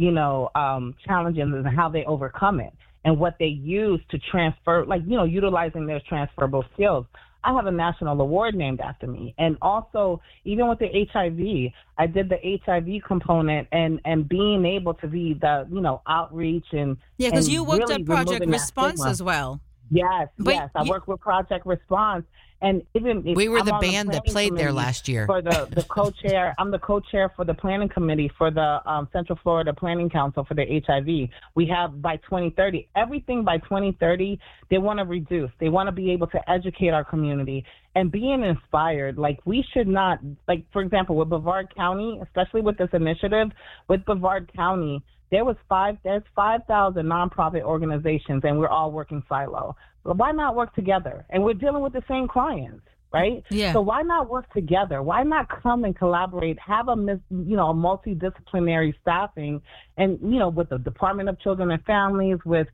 challenges and how they overcome it and what they use to transfer, utilizing their transferable skills. I have a national award named after me. And also, even with the HIV, I did the HIV component and being able to be the, outreach and because you worked at Project Response as well. Yes, I work with Project Response. And even we were the band that played there last year. For the co-chair, I'm the co-chair for the planning committee for the Central Florida Planning Council for the HIV. We have by 2030, everything by 2030, they want to reduce. They want to be able to educate our community and being inspired. Like we should not, for example, with Brevard County, especially with this initiative, with Brevard County, there's 5,000 nonprofit organizations and we're all working silo. Well, why not work together? And we're dealing with the same clients, right? Yeah. So why not work together? Why not come and collaborate, have a multidisciplinary staffing and, with the Department of Children and Families, with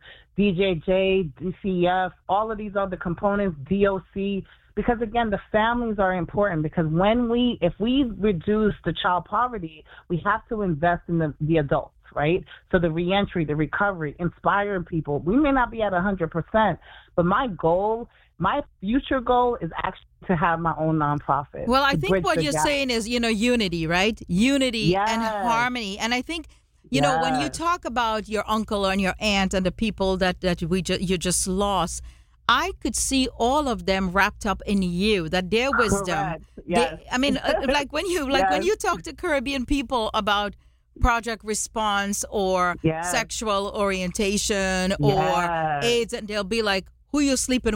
DJJ, DCF, all of these other components, DOC, because again, the families are important because if we reduce the child poverty, we have to invest in the adults. Right? So the reentry, the recovery, inspiring people. We may not be at 100%, but my future goal is actually to have my own nonprofit. Well, I think what you're saying is, unity, right? Unity and harmony. And I think, when you talk about your uncle and your aunt and the people that you just lost, I could see all of them wrapped up in you, that their wisdom. Yes. When you talk to Caribbean people about Project Response or sexual orientation or AIDS, and they'll be like, who you sleeping with?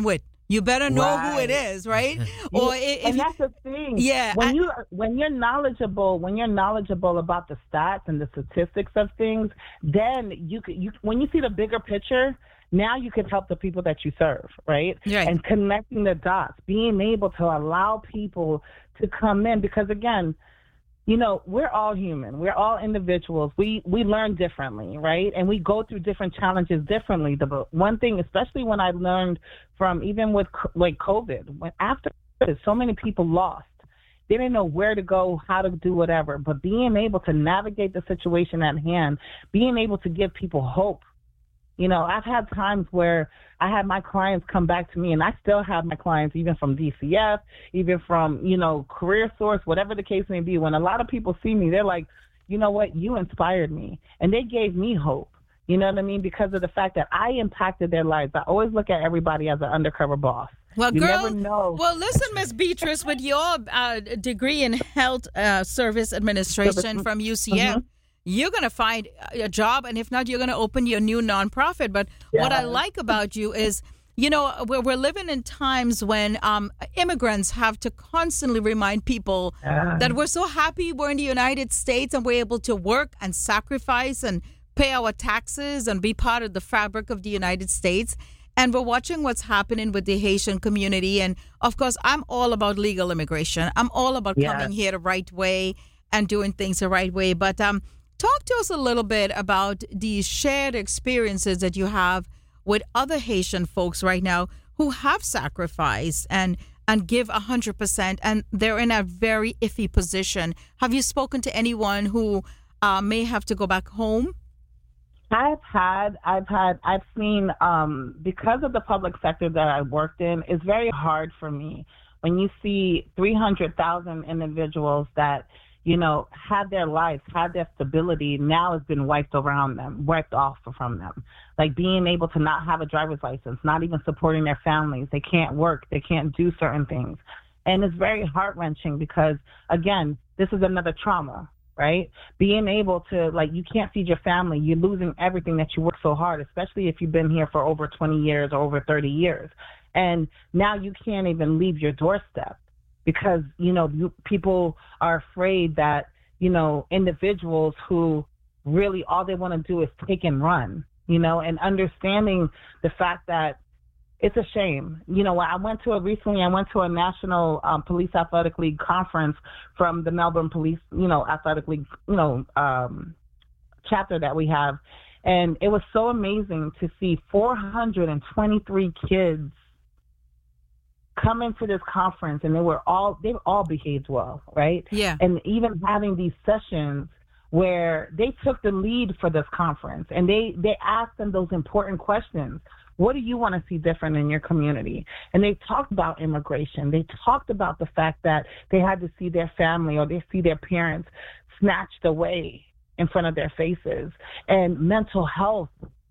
you better know who it is, right? Or and that's the thing. Yeah. When you're knowledgeable about the stats and the statistics of things, then you when you see the bigger picture, now you can help the people that you serve, right? Right. And connecting the dots, being able to allow people to come in, because again, you know, we're all human. We're all individuals. We learn differently, right? And we go through different challenges differently. The one thing, especially when I learned from even with like COVID, when after so many people lost, they didn't know where to go, how to do whatever. But being able to navigate the situation at hand, being able to give people hope. You know, I've had times where I had my clients come back to me, and I still have my clients even from DCF, even from, you know, Career Source, whatever the case may be. When a lot of people see me, they're like, you know what, you inspired me. And they gave me hope, you know what I mean, because of the fact that I impacted their lives. I always look at everybody as an undercover boss. Well, you girl, never know. Well, listen, Miss Beatrice, with your degree in health service administration from UCF, you're going to find a job, and if not, you're going to open your new nonprofit. But what I like about you is, you know, we're living in times when immigrants have to constantly remind people that we're so happy we're in the United States and we're able to work and sacrifice and pay our taxes and be part of the fabric of the United States. And we're watching what's happening with the Haitian community. And, of course, I'm all about legal immigration. I'm all about coming here the right way and doing things the right way. But talk to us a little bit about these shared experiences that you have with other Haitian folks right now who have sacrificed and give 100%, and they're in a very iffy position. Have you spoken to anyone who may have to go back home? I've seen, because of the public sector that I worked in, it's very hard for me when you see 300,000 individuals that, you know, had their lives, had their stability, now has been wiped off from them. Like being able to not have a driver's license, not even supporting their families. They can't work. They can't do certain things. And it's very heart-wrenching because, again, this is another trauma, right? Being able to, like, you can't feed your family. You're losing everything that you worked so hard, especially if you've been here for over 20 years or over 30 years. And now you can't even leave your doorstep. Because, you know, people are afraid that, you know, individuals who really all they want to do is take and run, you know, and understanding the fact that it's a shame. You know, I went to a National Police Athletic League conference from the Melbourne Police, you know, Athletic League, you know, chapter that we have. And it was so amazing to see 423 kids come into this conference, and they've all behaved well, right? Yeah. And even having these sessions where they took the lead for this conference, and they asked them those important questions. What do you want to see different in your community? And they talked about immigration. They talked about the fact that they had to see their family or they see their parents snatched away in front of their faces, and mental health,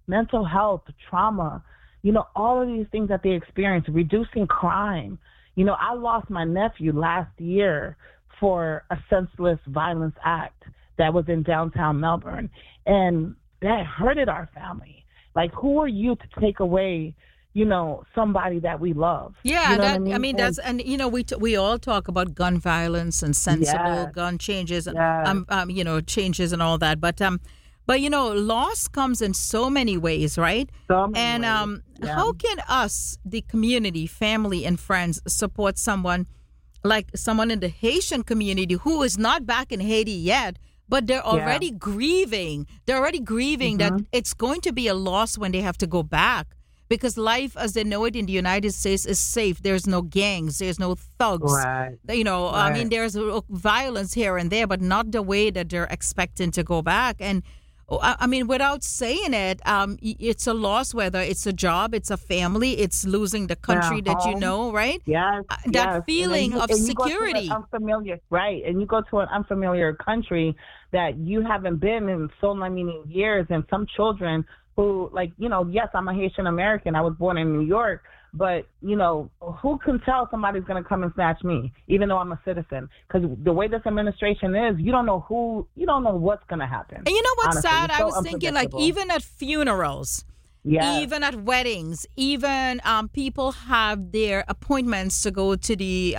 trauma. You know, all of these things that they experience, reducing crime. You know, I lost my nephew last year for a senseless violence act that was in downtown Melbourne. And that hurted our family. Like, who are you to take away, you know, somebody that we love? Yeah, you know I mean, that's, and, you know, we all talk about gun violence and sensible gun changes, you know, changes and all that. But, you know, loss comes in so many ways, right? So many ways. How can us, the community, family, and friends, support someone like someone in the Haitian community who is not back in Haiti yet, but they're already grieving? They're already grieving that it's going to be a loss when they have to go back, because life as they know it in the United States is safe. There's no gangs. There's no thugs. Right. You know, I mean, there's violence here and there, but not the way that they're expecting to go back. And I mean, without saying it, it's a loss, whether it's a job, it's a family, it's losing the country that you know, right? Yes. That feeling of security. Unfamiliar, right. And you go to an unfamiliar country that you haven't been in so many years, and some children who, like, you know, yes, I'm a Haitian American. I was born in New York. But, you know, who can tell somebody's going to come and snatch me, even though I'm a citizen? Because the way this administration is, you don't know what's going to happen. And you know what's honestly. sad? It's I was thinking, like, unpredictable. even at funerals, Yes. Even at weddings, even people have their appointments to go to the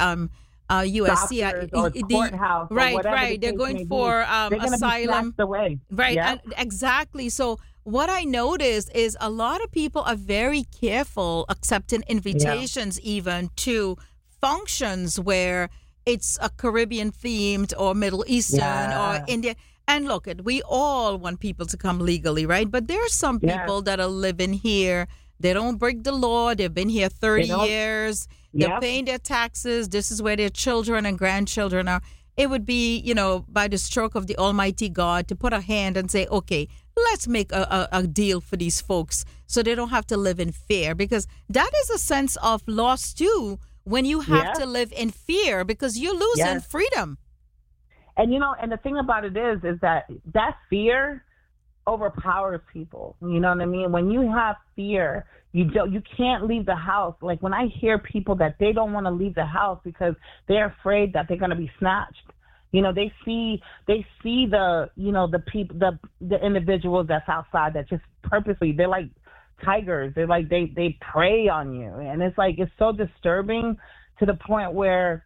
USC, Doctors or courthouse, or right, whatever right. the They're case going may be. for They're gonna be asylum, snatched away. right? Yep. And exactly. So what I noticed is a lot of people are very careful accepting invitations, even to functions where it's a Caribbean themed or Middle Eastern or Indian. And look, we all want people to come legally, right? But there are some people that are living here. They don't break the law. They've been here 30 years. They're paying their taxes. This is where their children and grandchildren are. It would be, by the stroke of the Almighty God to put a hand and say, okay, let's make a deal for these folks so they don't have to live in fear. Because that is a sense of loss, too, when you have to live in fear because you're losing freedom. And, and the thing about it is that fear overpowers people. You know what I mean? When you have fear, you can't leave the house. Like when I hear people that they don't want to leave the house because they're afraid that they're going to be snatched. They see the, the people, the individuals that's outside that just purposely, they're like tigers. They're like, they prey on you. And it's like, it's so disturbing to the point where,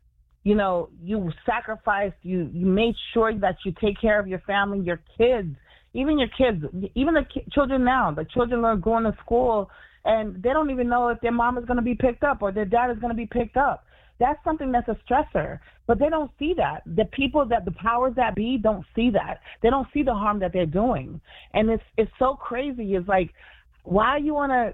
you sacrificed, you made sure that you take care of your family, your kids, even your kids, even the children now. The children are going to school and they don't even know if their mom is going to be picked up or their dad is going to be picked up. That's something that's a stressor, but they don't see that. The powers that be don't see that. They don't see the harm that they're doing. And it's so crazy. It's like, why you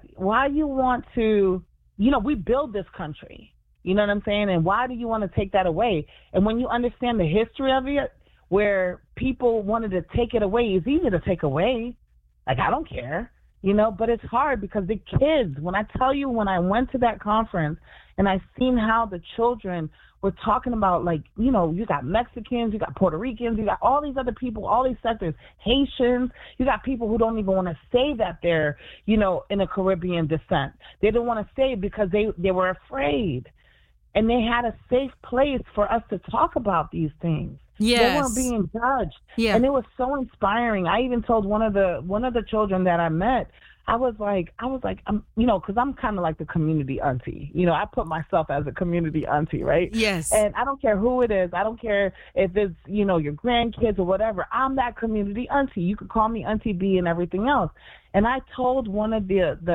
want to, we build this country. You know what I'm saying? And why do you want to take that away? And when you understand the history of it, where people wanted to take it away, it's easy to take away. Like, I don't care, but it's hard because the kids, when I went to that conference and I seen how the children were talking about, like, you got Mexicans, you got Puerto Ricans, you got all these other people, all these sectors, Haitians, you got people who don't even want to say that they're, in a Caribbean descent. They don't want to say it because they were afraid. And they had a safe place for us to talk about these things. Yes. They weren't being judged. Yeah. And it was so inspiring. I even told one of the children that I met, I was like, because I'm kind of like the community auntie. I put myself as a community auntie, right? Yes. And I don't care who it is. I don't care if it's, your grandkids or whatever. I'm that community auntie. You could call me Auntie B and everything else. And I told one of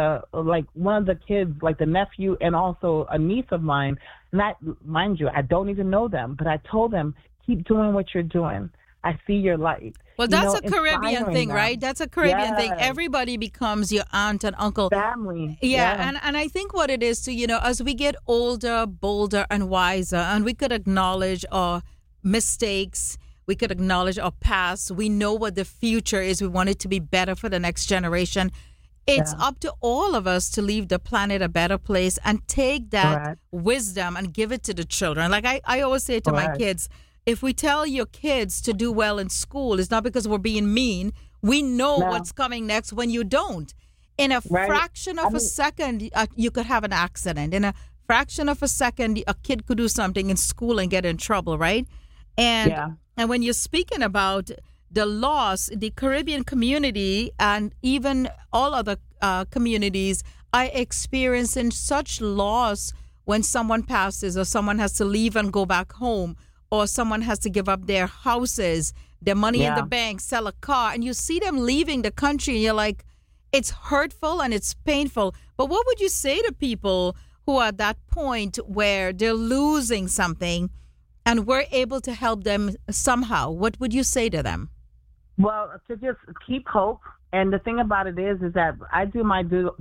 the kids, like the nephew and also a niece of mine, mind you, I don't even know them, but I told them, keep doing what you're doing. I see your light. Well, that's a Caribbean thing, right? That's a Caribbean thing. Everybody becomes your aunt and uncle. Family. Yeah. And I think what it is to, as we get older, bolder, and wiser, and we could acknowledge our mistakes, we could acknowledge our past, we know what the future is, we want it to be better for the next generation. It's up to all of us to leave the planet a better place and take that wisdom and give it to the children. Like I always say to my kids, if we tell your kids to do well in school, it's not because we're being mean. We know what's coming next when you don't. In a fraction of a second, you could have an accident. In a fraction of a second, a kid could do something in school and get in trouble, right? And when you're speaking about the loss, the Caribbean community and even all other communities are experiencing such loss when someone passes or someone has to leave and go back home, or someone has to give up their houses, their money in the bank, sell a car, and you see them leaving the country and you're like, it's hurtful and it's painful. But what would you say to people who are at that point where they're losing something and we're able to help them somehow? What would you say to them? Well, to just keep hope. And the thing about it is that I do my due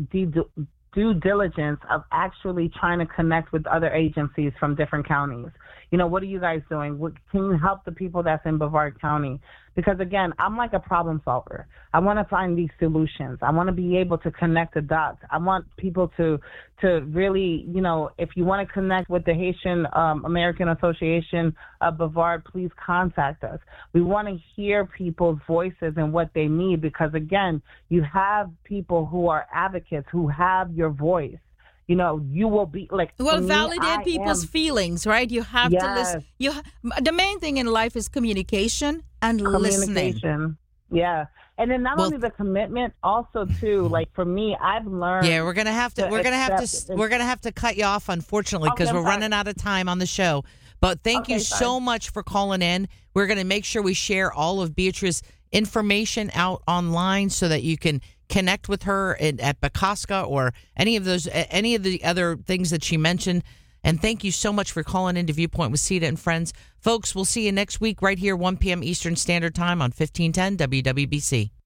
diligence of actually trying to connect with other agencies from different counties. What are you guys doing? Can you help the people that's in Brevard County? Because, again, I'm like a problem solver. I want to find these solutions. I want to be able to connect the dots. I want people to really, if you want to connect with the Haitian American Association of Brevard, please contact us. We want to hear people's voices and what they need because, again, you have people who are advocates who have your voice. You will be like. Well, validate people's feelings, right? You have to listen. The main thing in life is communication and listening. Yeah. And then not only the commitment, also too, like for me, I've learned. Yeah, we're gonna have to cut you off, unfortunately, because we're running out of time on the show. But thank you so much for calling in. We're gonna make sure we share all of Beatrice's information out online so that you can connect with her at Bukowska or any of the other things that she mentioned. And thank you so much for calling into Viewpoint with Sita and Friends. Folks, we'll see you next week right here, 1 p.m. Eastern Standard Time on 1510 WWBC.